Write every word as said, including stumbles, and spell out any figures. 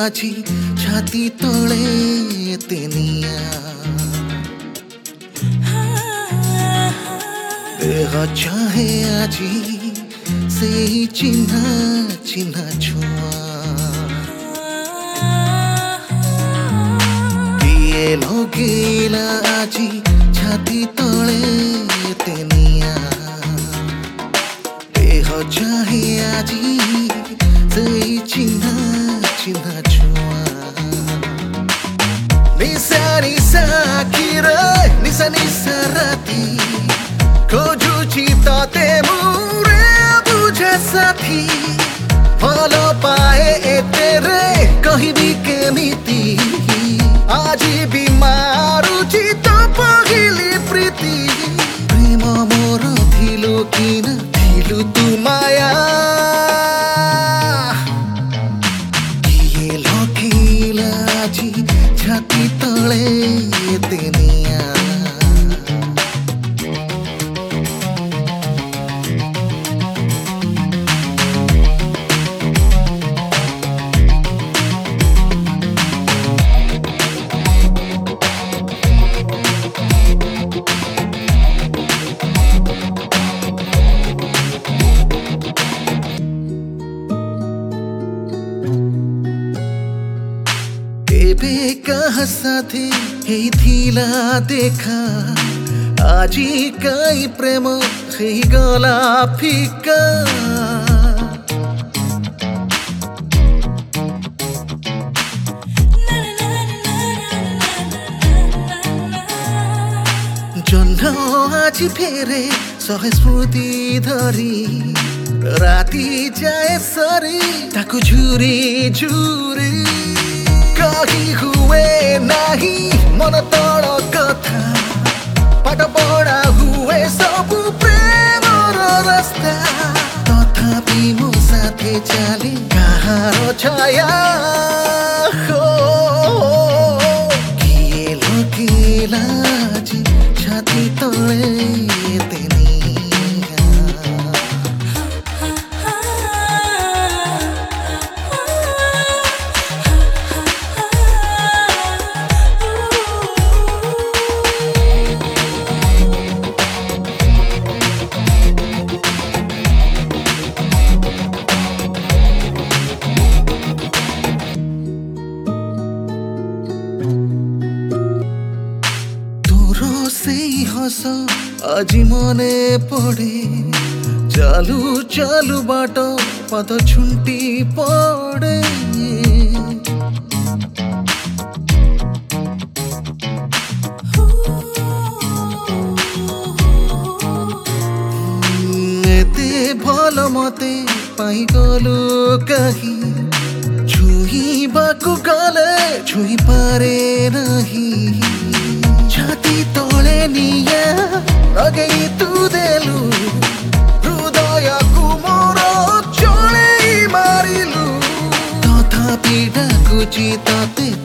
আজি ছাতি তলে তেনিয়া দেহ চাহে আজি সেই চিহ্না চিহ্না ছোঁয়া কিয়ে লগেইলা আজি ছাতি তলে তেনিয়া দেহ চাহে আজি সেই চিহ্না চিহ্না ছোঁয়া নিশা নিশা কিরে নিশা নিশা রাতি খোঁজুছি তাতে মোরে বুঝা সাথী ভাল পায়ে এতে রে কহিবি কেমিতি আজি বি মারুছি তো পহিলি প্রীতি প্রেম মোর থিলু কি না থিলু তু মায়া কিয়ে লখিলা আজি ছাতি তলে তেনিয়া एबे कहाँ साथे हेई थिला देखा आजी काई प्रेम हेई गला फिका जन्म আজি फेरे सहे स्मृति धरी राति जाए सरी ताकु झुरी झुरी कही हुए नहीं मन तड़ कथा पाठ पढ़ा हुए सबु प्रेम रास्ता तथापि मो साथे चले कहार छाया हो किए लगिला जी छाती तले तेनिया हस আজি मने पड़े चालू चालू बाट पद छुंटी पड़े एते भल मते पाई गलु कहीं छुईबाकु गले छुई पारे नहीं छाती तले निया लगेई तू देलु हृदय को मोर चले मारिलु तथापि डाकुची तते